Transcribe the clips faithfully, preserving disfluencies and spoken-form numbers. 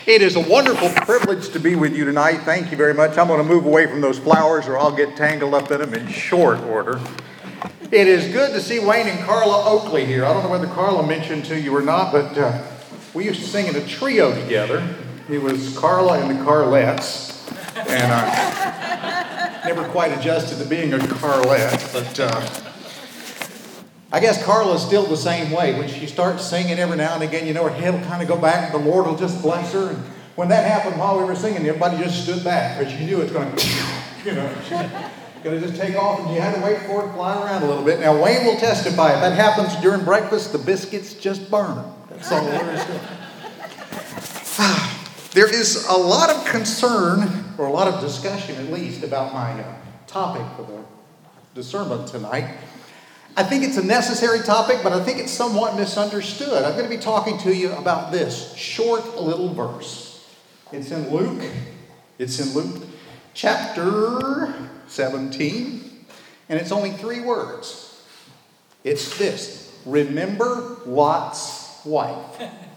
It is a wonderful privilege to be with you tonight. Thank you very much. I'm going to move away from those flowers or I'll get tangled up in them in short order. It is good to see Wayne and Carla Oakley here. I don't know whether Carla mentioned to you or not, but uh, we used to sing in a trio together. It was Carla and the Carlettes. And I never quite adjusted to being a Carlette, but uh, I guess Carla's still the same way. When she starts singing every now and again, you know, her head will kind of go back, and the Lord will just bless her. And when that happened while we were singing, everybody just stood back because you knew it's going to, you know, she's going to just take off, and you had to wait for it to fly around a little bit. Now, Wayne will testify. If that happens during breakfast, the biscuits just burn. That's all there is to it. There is a lot of concern, or a lot of discussion at least, about my uh, topic for the, the sermon tonight. I think it's a necessary topic, but I think it's somewhat misunderstood. I'm going to be talking to you about this short little verse. It's in Luke. It's in Luke chapter seventeen, and it's only three words. It's this: remember Lot's wife.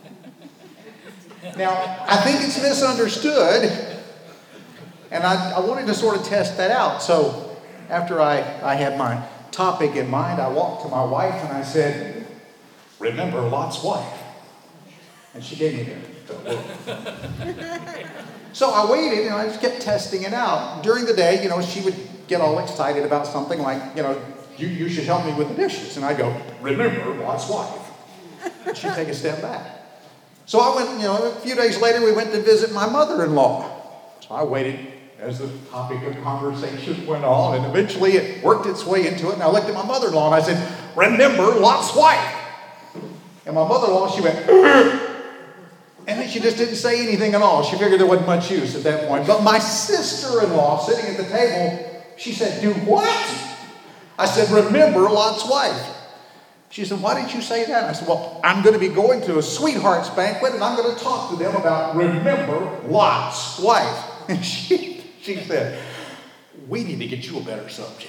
Now, I think it's misunderstood, and I, I wanted to sort of test that out. So after I, I had my topic in mind, I walked to my wife and I said, remember Lot's wife. And she gave me the look. So I waited and I just kept testing it out. During the day, you know, she would get all excited about something like, you know, you, you should help me with the dishes. And I'd go, remember Lot's wife. And she'd take a step back. So I went, you know, a few days later, we went to visit my mother-in-law. So I waited as the topic of conversation went on, and eventually it worked its way into it. And I looked at my mother-in-law and I said, remember Lot's wife. And my mother-in-law, she went, and then she just didn't say anything at all. She figured there wasn't much use at that point. But my sister-in-law, sitting at the table, she said, do what? I said, remember Lot's wife. She said, why did you say that? And I said, well, I'm going to be going to a sweetheart's banquet, and I'm going to talk to them about remember Lot's wife. And she, she said, we need to get you a better subject.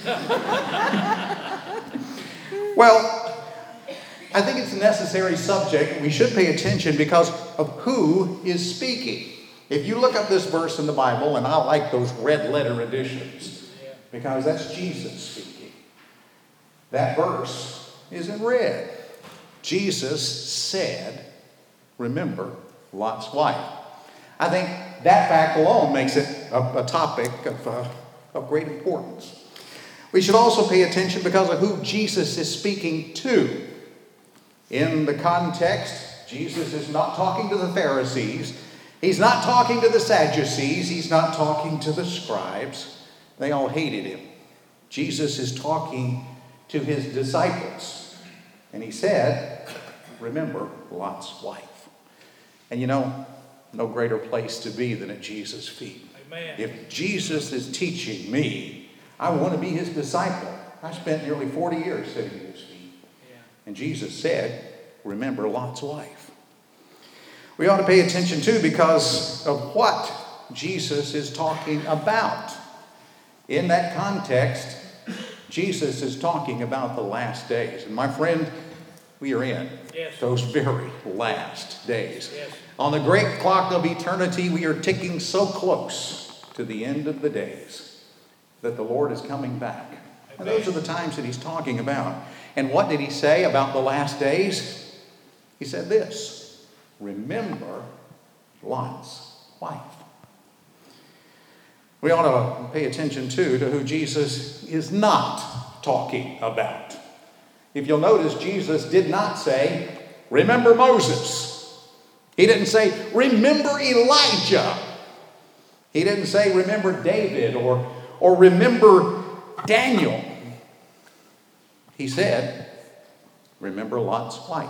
Well, I think it's a necessary subject. We should pay attention because of who is speaking. If you look up this verse in the Bible, and I like those red letter editions, because that's Jesus speaking. That verse is in red. Jesus said, remember Lot's wife. I think that fact alone makes it a, a topic of, uh, of great importance. We should also pay attention because of who Jesus is speaking to. In the context, Jesus is not talking to the Pharisees. He's not talking to the Sadducees. He's not talking to the scribes. They all hated him. Jesus is talking to his disciples. And he said, remember Lot's wife. And you know, no greater place to be than at Jesus' feet. Amen. If Jesus is teaching me, I want to be his disciple. I spent nearly forty years sitting at his feet. Yeah. And Jesus said, remember Lot's wife. We ought to pay attention too because of what Jesus is talking about. In that context, Jesus is talking about the last days. And my friend, we are in yes. those very last days. Yes. On the great clock of eternity, we are ticking so close to the end of the days that the Lord is coming back. Amen. And those are the times that he's talking about. And what did he say about the last days? He said this, remember Lot's wife. We ought to pay attention, too, to who Jesus is not talking about. If you'll notice, Jesus did not say, remember Moses. He didn't say, remember Elijah. He didn't say, remember David or, or remember Daniel. He said, remember Lot's wife.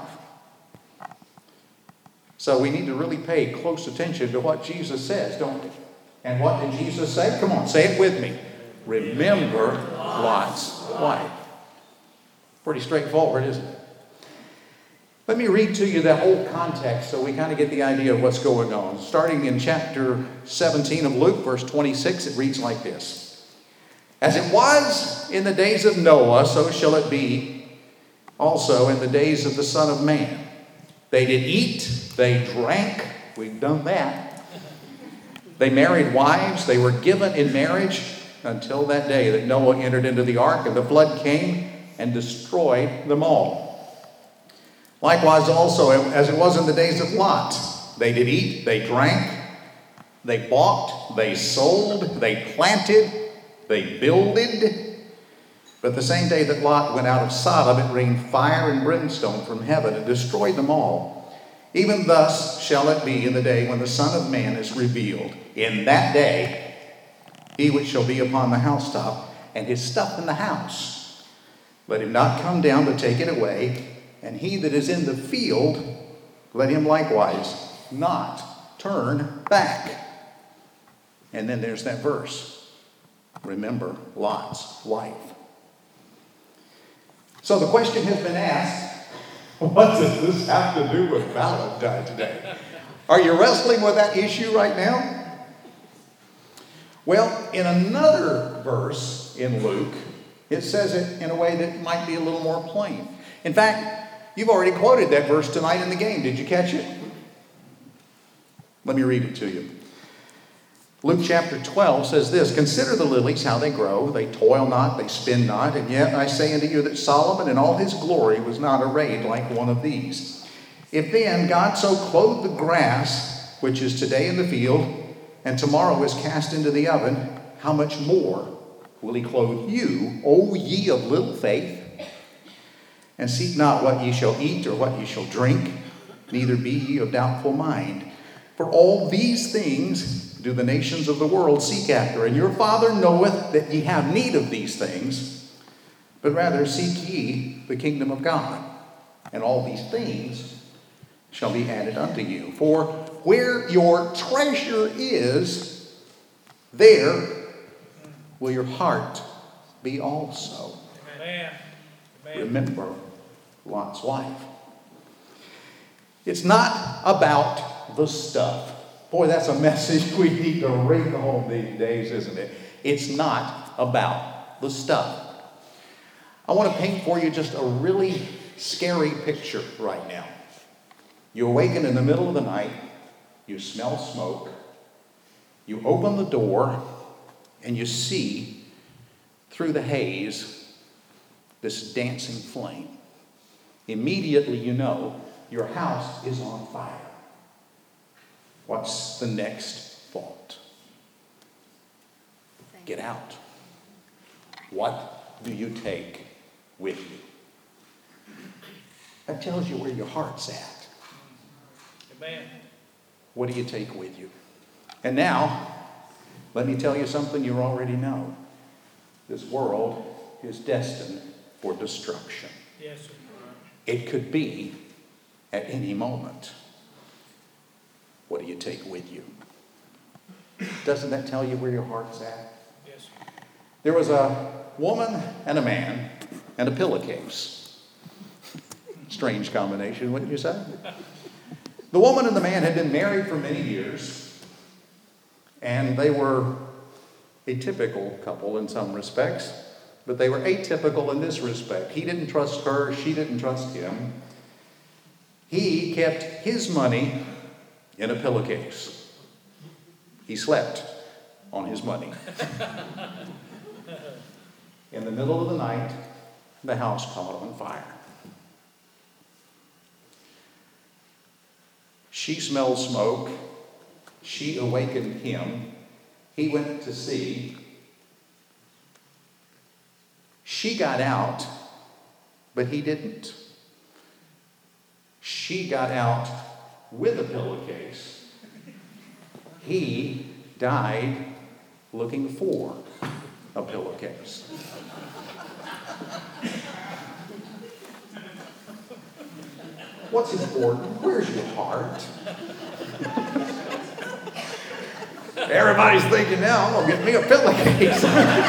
So we need to really pay close attention to what Jesus says, don't we? And what did Jesus say? Come on, say it with me. Remember Lot's wife. Pretty straightforward, isn't it? Let me read to you that whole context so we kind of get the idea of what's going on. Starting in chapter seventeen of Luke, verse twenty-six, it reads like this. As it was in the days of Noah, so shall it be also in the days of the Son of Man. They did eat, they drank, We've done that. They married wives. They were given in marriage until that day that Noah entered into the ark and the flood came and destroyed them all. Likewise also, as it was in the days of Lot, they did eat, they drank, they bought, they sold, they planted, they builded. But the same day that Lot went out of Sodom, it rained fire and brimstone from heaven and destroyed them all. Even thus shall it be in the day when the Son of Man is revealed. In that day, he which shall be upon the housetop, and his stuff in the house, let him not come down to take it away. And he that is in the field, let him likewise not turn back. And then there's that verse. Remember Lot's wife. So the question has been asked, what does this have to do with Valentine's Day? Are you wrestling with that issue right now? Well, in another verse in Luke, it says it in a way that might be a little more plain. In fact, you've already quoted that verse tonight in the game. Did you catch it? Let me read it to you. Luke chapter twelve says this, consider the lilies, how they grow. They toil not, they spin not. And yet I say unto you that Solomon in all his glory was not arrayed like one of these. If then God so clothed the grass, which is today in the field, and tomorrow is cast into the oven, how much more will he clothe you, O ye of little faith? And seek not what ye shall eat or what ye shall drink, neither be ye of doubtful mind. For all these things do the nations of the world seek after, and your Father knoweth that ye have need of these things. But rather seek ye the kingdom of God, and all these things shall be added unto you. For where your treasure is, there will your heart be also. Amen. Remember Lot's wife. It's not about the stuff. Boy, that's a message we need to bring home these days, isn't it? It's not about the stuff. I want to paint for you just a really scary picture right now. You awaken in the middle of the night, you smell smoke, you open the door, and you see through the haze this dancing flame. Immediately you know your house is on fire. What's the next thought? Get out. What do you take with you? That tells you where your heart's at. Amen. What do you take with you? And now, let me tell you something you already know. This world is destined for destruction. Yes, sir. It could be at any moment. What do you take with you? Doesn't that tell you where your heart's at? Yes. There was a woman and a man and a pillowcase. Strange combination, wouldn't you say? The woman and the man had been married for many years, and they were a typical couple in some respects, but they were atypical in this respect. He didn't trust her, she didn't trust him. He kept his money in a pillowcase. He slept on his money. In the middle of the night, the house caught on fire. She smelled smoke. She awakened him. He went to see. She got out, but he didn't. She got out with a pillowcase. He died looking for a pillowcase. What's important? Where's your heart? Everybody's thinking now, I'm going to get me a pillowcase.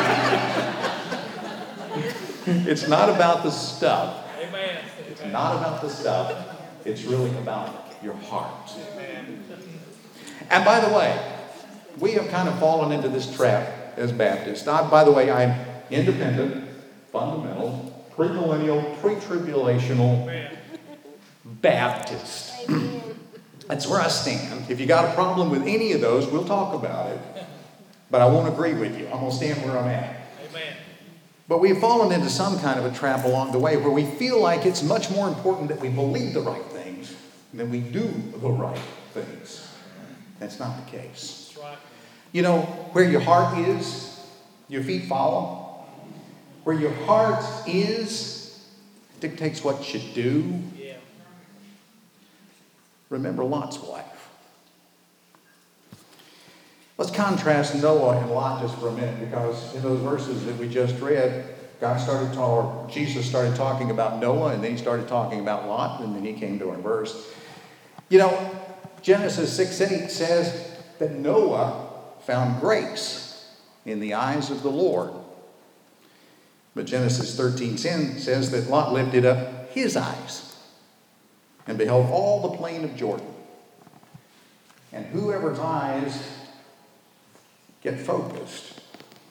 It's not about the stuff. Amen. It's not about the stuff. It's really about your heart. Amen. And by the way, we have kind of fallen into this trap as Baptists. Now, by the way, I'm independent, fundamental, premillennial, pre-tribulational Baptist. That's where I stand. If you got a problem with any of those, we'll talk about it. But I won't agree with you. I'm going to stand where I'm at. Amen. But we've fallen into some kind of a trap along the way where we feel like it's much more important that we believe the right things than we do the right things. That's not the case. That's right. You know, where your heart is, your feet follow. Where your heart is dictates what you do. Yeah. Remember Lot's wife. Let's contrast Noah and Lot just for a minute, because in those verses that we just read, God started to, or Jesus started talking about Noah, and then he started talking about Lot, and then he came to our verse. You know, Genesis six eight says that Noah found grace in the eyes of the Lord. But Genesis thirteen ten says that Lot lifted up his eyes and beheld all the plain of Jordan. And whoever's eyes get focused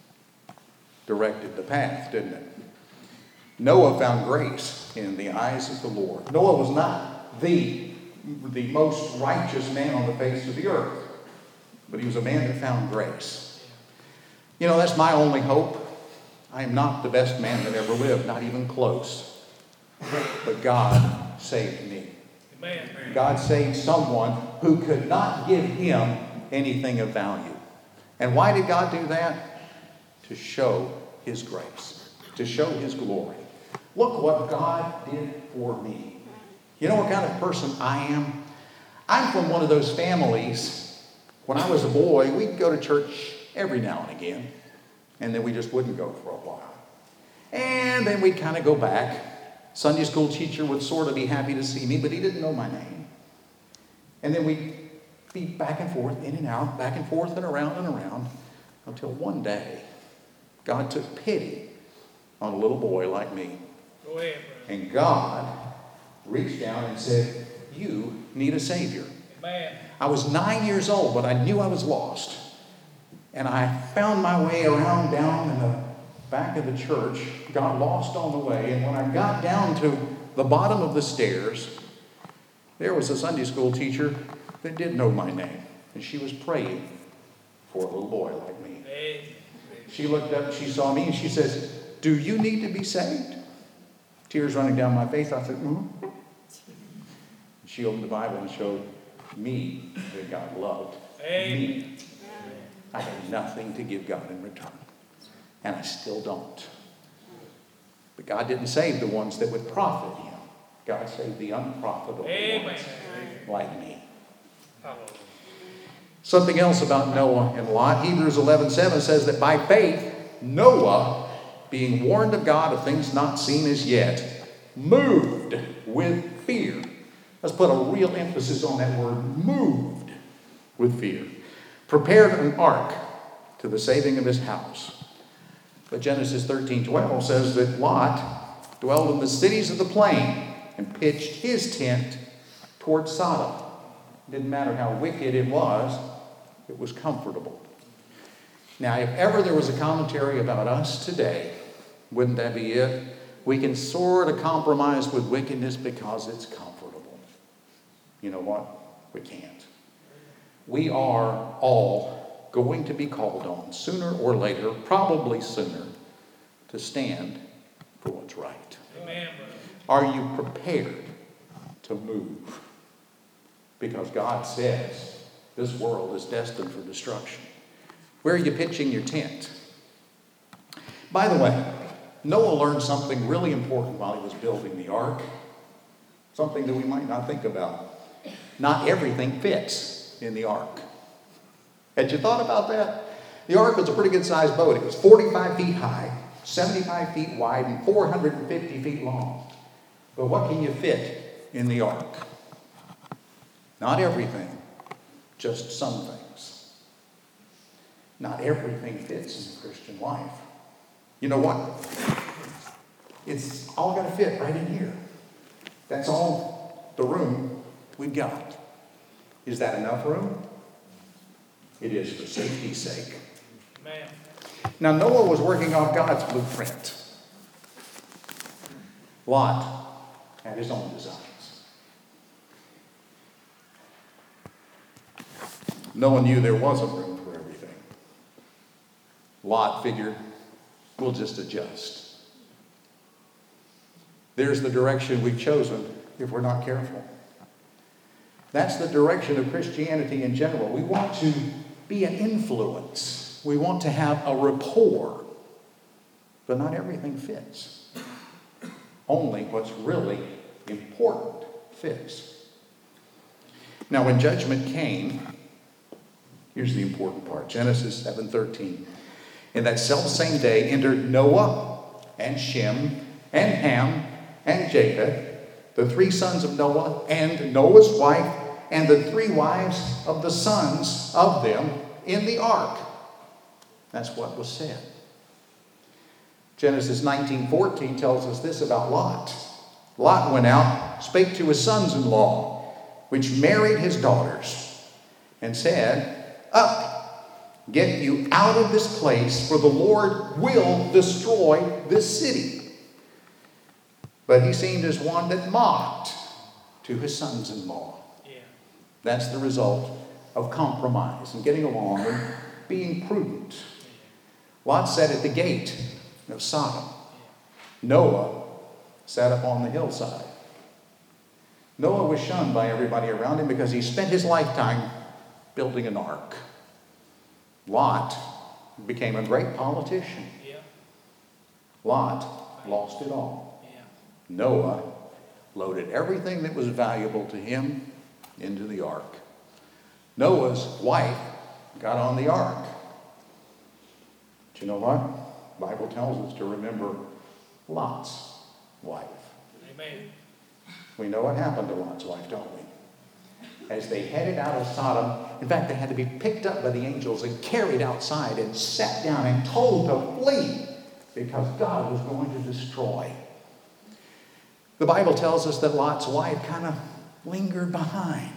directed the path, didn't it? Noah found grace in the eyes of the Lord. Noah was not the, the most righteous man on the face of the earth, but he was a man that found grace. You know, that's my only hope. I am not the best man that ever lived, not even close. But God saved me. Amen. God saved someone who could not give him anything of value. And why did God do that? To show his grace, to show his glory. Look what God did for me. You know what kind of person I am? I'm from one of those families. When I was a boy, we'd go to church every now and again, and then we just wouldn't go for a while. And then we'd kind of go back. Sunday school teacher would sort of be happy to see me, but he didn't know my name. And then we'd be back and forth, in and out, back and forth and around and around, until one day, God took pity on a little boy like me. Go ahead, brother. And God reached down and said, you need a Savior. Amen. I was nine years old, but I knew I was lost. And I found my way around down in the back of the church, got lost on the way, and when I got down to the bottom of the stairs, there was a Sunday school teacher that did know my name, and she was praying for a little boy like me. Amen. She looked up, she saw me, and she says, do you need to be saved? Tears running down my face. I said, mm-hmm. She opened the Bible and showed me that God loved Amen. me. I had nothing to give God in return, and I still don't. But God didn't save the ones that would profit him. God saved the unprofitable Amen. ones like me. Hallelujah. Something else about Noah and Lot. Hebrews eleven seven says that by faith, Noah, being warned of God of things not seen as yet, moved with fear. Let's put a real emphasis on that word, moved with fear. Prepared an ark to the saving of his house. But Genesis thirteen twelve says that Lot dwelled in the cities of the plain and pitched his tent toward Sodom. It didn't matter how wicked it was, it was comfortable. Now, if ever there was a commentary about us today, wouldn't that be it? We can sort of compromise with wickedness because it's comfortable. You know what? We can't. We are all going to be called on sooner or later, probably sooner, to stand for what's right. Amen, brother. Are you prepared to move? Because God says this world is destined for destruction. Where are you pitching your tent? By the way, Noah learned something really important while he was building the ark. Something that we might not think about. Not everything fits in the ark. Had you thought about that? The ark was a pretty good sized boat. It was forty-five feet high, seventy-five feet wide, and four hundred fifty feet long. But what can you fit in the ark? Not everything, just some things. Not everything fits in the Christian life. You know what? It's all got to fit right in here. That's all the room we've got. Is that enough room? It is for safety's sake. Amen. Now, Noah was working off God's blueprint. Lot had his own designs. No one knew there wasn't room for everything. Lot figured, we'll just adjust. There's the direction we've chosen if we're not careful. That's the direction of Christianity in general. We want to be an influence. We want to have a rapport. But not everything fits. Only what's really important fits. Now, when judgment came, here's the important part. Genesis seven thirteen. In that selfsame day entered Noah and Shem and Ham and Japheth, the three sons of Noah, and Noah's wife, and the three wives of the sons of them in the ark. That's what was said. Genesis nineteen fourteen tells us this about Lot. Lot went out, spake to his sons-in-law, which married his daughters, and said, Up, get you out of this place, for the Lord will destroy this city. But he seemed as one that mocked to his sons-in-law. Yeah. That's the result of compromise and getting along and being prudent. Lot sat at the gate of Sodom. Noah sat up on the hillside. Noah was shunned by everybody around him because he spent his lifetime building an ark. Lot became a great politician. Yeah. Lot lost it all. Yeah. Noah loaded everything that was valuable to him into the ark. Noah's wife got on the ark. But you know what? The Bible tells us to remember Lot's wife. Amen. We know what happened to Lot's wife, don't we? As they headed out of Sodom, in fact, they had to be picked up by the angels and carried outside and sat down and told to flee because God was going to destroy. The Bible tells us that Lot's wife kind of lingered behind.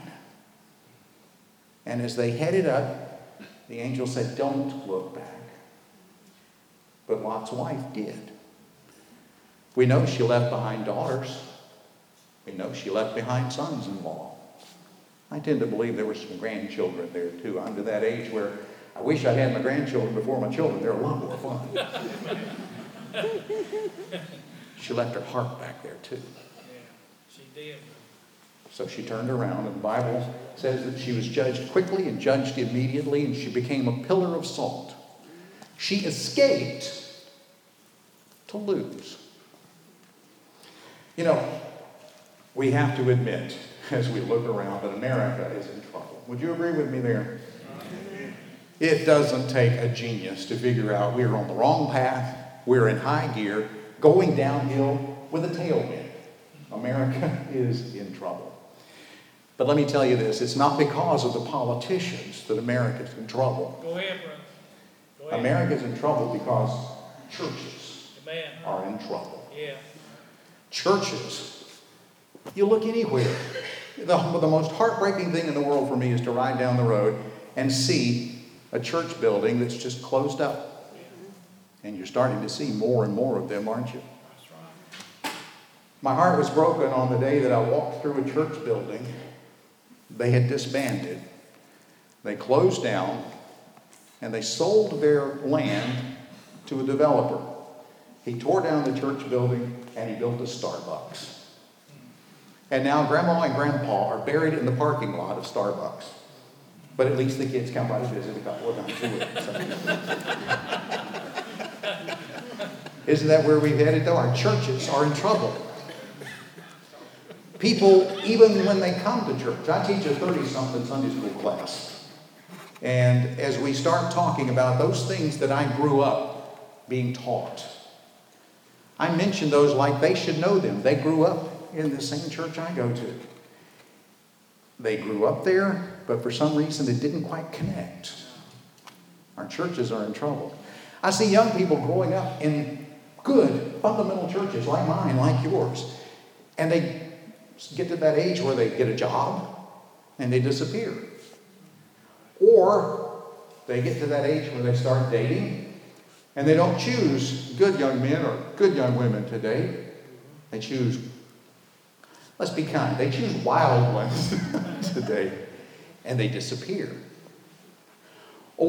And as they headed up, the angel said, Don't look back. But Lot's wife did. We know she left behind daughters. We know she left behind sons-in-law. I tend to believe there were some grandchildren there too. I'm to that age where I wish I had my grandchildren before my children. They're a lot more fun. She left her heart back there too. Yeah, she did. So she turned around, and the Bible says that she was judged quickly and judged immediately, and she became a pillar of salt. She escaped to lose. You know, we have to admit, as we look around, that America is in trouble. Would you agree with me there? It doesn't take a genius to figure out we're on the wrong path, we're in high gear, going downhill with a tailwind. America is in trouble. But let me tell you this, it's not because of the politicians that America's in trouble. Go ahead, brother. Go ahead. America's in trouble because churches Amen. are in trouble. Yeah. Churches, you look anywhere. The, the most heartbreaking thing in the world for me is to ride down the road and see a church building that's just closed up. And you're starting to see more and more of them, aren't you? That's right. My heart was broken on the day that I walked through a church building. They had disbanded. They closed down, and they sold their land to a developer. He tore down the church building, and he built a Starbucks. And now Grandma and Grandpa are buried in the parking lot of Starbucks. But at least the kids come by to visit a couple of times a week. So. Isn't that where we've headed, though? Our churches are in trouble. People, even when they come to church, I teach a thirty-something Sunday school class. And as we start talking about those things that I grew up being taught, I mention those like they should know them. They grew up in the same church I go to. They grew up there, but for some reason it didn't quite connect. Our churches are in trouble. I see young people growing up in good, fundamental churches like mine, like yours. And they get to that age where they get a job and they disappear. Or they get to that age where they start dating and they don't choose good young men or good young women to date. They choose, let's be kind, they choose wild ones to date, and they disappear.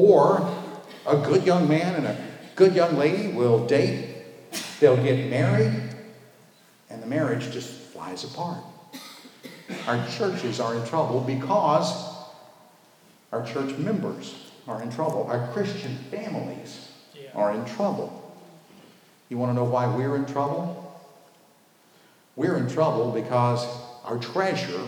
Or a good young man and a good young lady will date, they'll get married, and the marriage just flies apart. Our churches are in trouble because our church members are in trouble. Our Christian families Yeah. are in trouble. You want to know why we're in trouble? We're in trouble because our treasure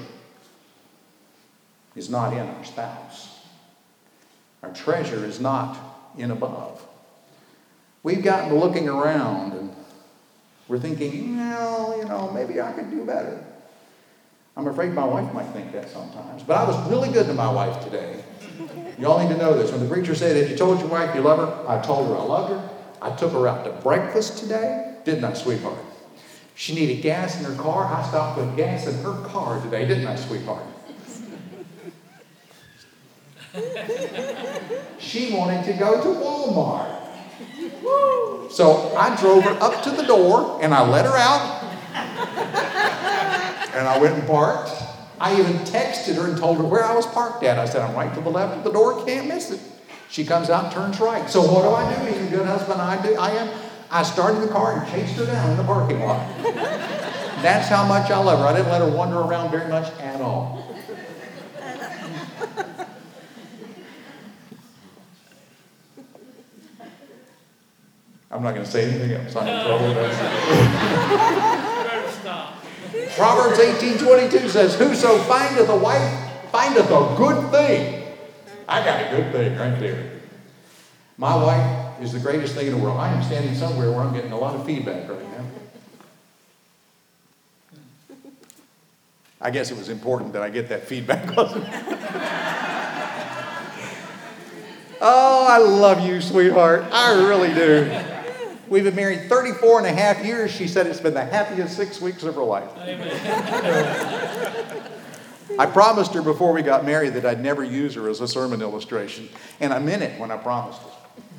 is not in our spouse. Our treasure is not in above. We've gotten to looking around and we're thinking, well, you know, maybe I could do better. I'm afraid my wife might think that sometimes. But I was really good to my wife today. Y'all need to know this. When the preacher said, if you told your wife you love her, I told her I loved her. I took her out to breakfast today. Didn't I, sweetheart? She needed gas in her car. I stopped with gas in her car today. Didn't I, sweetheart? She wanted to go to Walmart. So I drove her up to the door and I let her out. And I went and parked. I even texted her and told her where I was parked at. I said, I'm right to the left of the door, can't miss it. She comes out and turns right. So what do I do? Being a good husband I do, I am. I started the car and chased her down in the parking lot. That's how much I love her. I didn't let her wander around very much at all. I'm not going to say anything else. I'm in trouble with that. Better stop. Proverbs eighteen twenty-two says, whoso findeth a wife findeth a good thing. I got a good thing right there. My wife is the greatest thing in the world. I am standing somewhere where I'm getting a lot of feedback right now. I guess it was important that I get that feedback, wasn't it? Oh, I love you, sweetheart. I really do. We've been married thirty-four and a half years. She said it's been the happiest six weeks of her life. Amen. I promised her before we got married that I'd never use her as a sermon illustration. And I meant it when I promised it.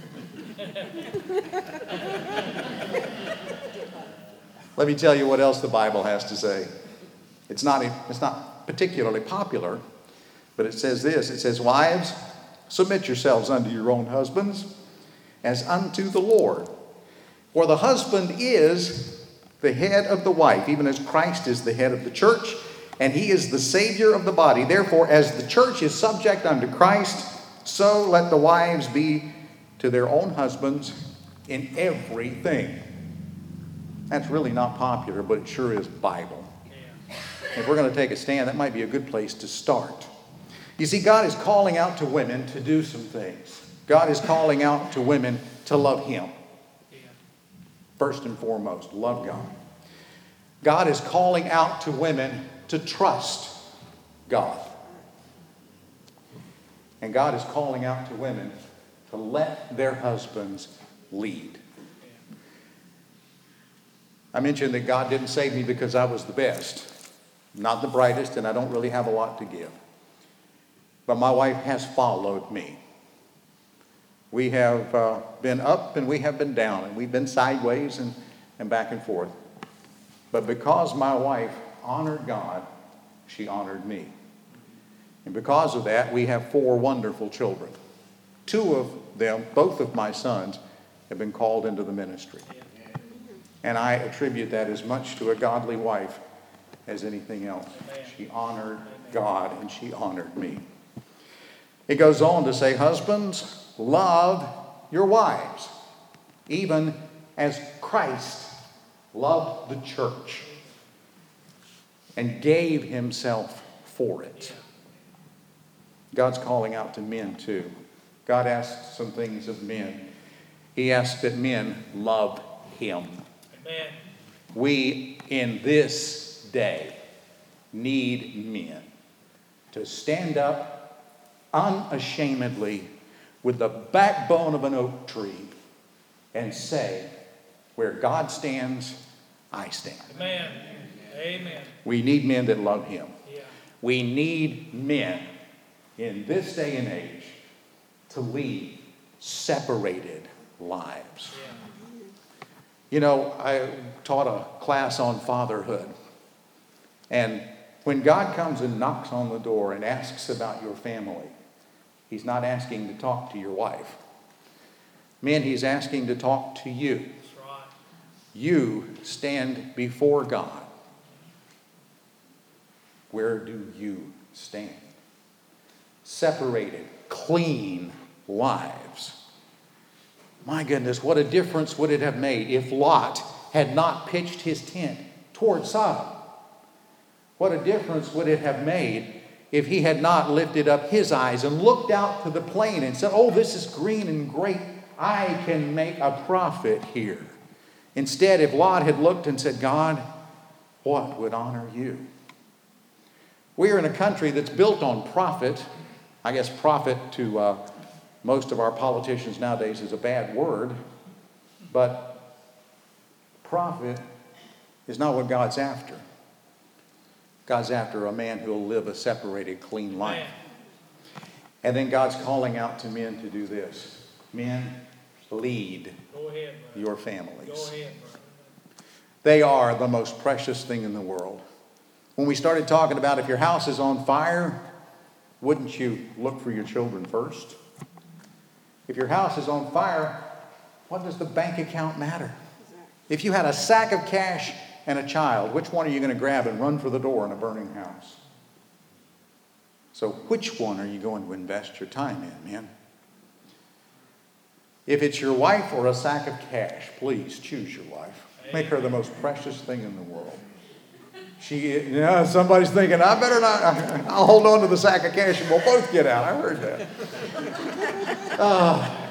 Let me tell you what else the Bible has to say. It's not, it's not particularly popular, but it says this. It says, wives, submit yourselves unto your own husbands as unto the Lord. For the husband is the head of the wife, even as Christ is the head of the church, and he is the Savior of the body. Therefore, as the church is subject unto Christ, so let the wives be to their own husbands in everything. That's really not popular, but it sure is Bible. Yeah. If we're going to take a stand, that might be a good place to start. You see, God is calling out to women to do some things. God is calling out to women to love Him. Yeah. First and foremost, love God. God is calling out to women to trust God. And God is calling out to women to let their husbands lead. I mentioned that God didn't save me because I was the best, not the brightest, and I don't really have a lot to give. But my wife has followed me. We have uh, been up and we have been down, and we've been sideways and, and back and forth. But because my wife honored God, she honored me. And because of that, we have four wonderful children. Two of them, both of my sons, have been called into the ministry. And I attribute that as much to a godly wife as anything else. She honored God and she honored me. It goes on to say, husbands, love your wives, even as Christ loved the church and gave himself for it. God's calling out to men too. God asks some things of men. He asks that men love him. Amen. We, in this day, need men to stand up unashamedly with the backbone of an oak tree and say, where God stands, I stand. Amen. Amen. We need men that love him. Yeah. We need men in this day and age to lead separated lives. Yeah. You know, I taught a class on fatherhood. And when God comes and knocks on the door and asks about your family, He's not asking to talk to your wife. Men, he's asking to talk to you. That's right. You stand before God. Where do you stand? Separated, clean lives. My goodness, what a difference would it have made if Lot had not pitched his tent toward Sodom? What a difference would it have made if he had not lifted up his eyes and looked out to the plain and said, oh, this is green and great. I can make a profit here. Instead, if Lot had looked and said, God, what would honor you? We are in a country that's built on profit. I guess profit to uh, most of our politicians nowadays is a bad word. But profit is not what God's after. God's after a man who will live a separated, clean life. Man. And then God's calling out to men to do this. Men, lead Go ahead, your families. Go ahead, brother. They are the most precious thing in the world. When we started talking about if your house is on fire, wouldn't you look for your children first? If your house is on fire, what does the bank account matter? If you had a sack of cash and a child, which one are you going to grab and run for the door in a burning house? So which one are you going to invest your time in, man? If it's your wife or a sack of cash, please choose your wife. Make her the most precious thing in the world. She, you know, somebody's thinking, I better not, I'll hold on to the sack of cash and we'll both get out. I heard that. Uh,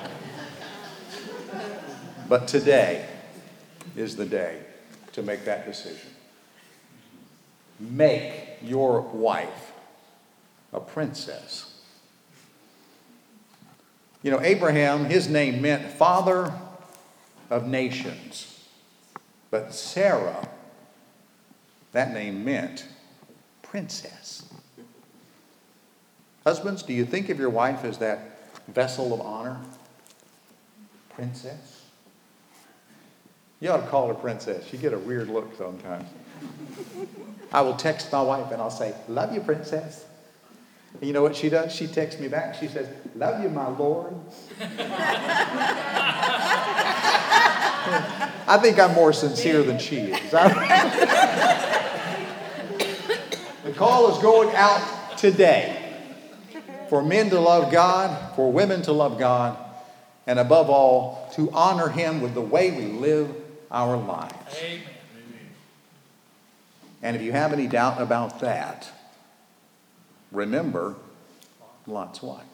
but today is the day to make that decision. Make your wife a princess. You know, Abraham, his name meant father of nations. But Sarah, that name meant princess. Husbands, do you think of your wife as that vessel of honor? Princess? You ought to call her princess. You get a weird look sometimes. I will text my wife and I'll say, love you, princess. And you know what she does? She texts me back. She says, love you, my Lord. I think I'm more sincere than she is. The call is going out today for men to love God, for women to love God, and above all, to honor Him with the way we live our lives. Amen. And if you have any doubt about that, remember Lot's wife.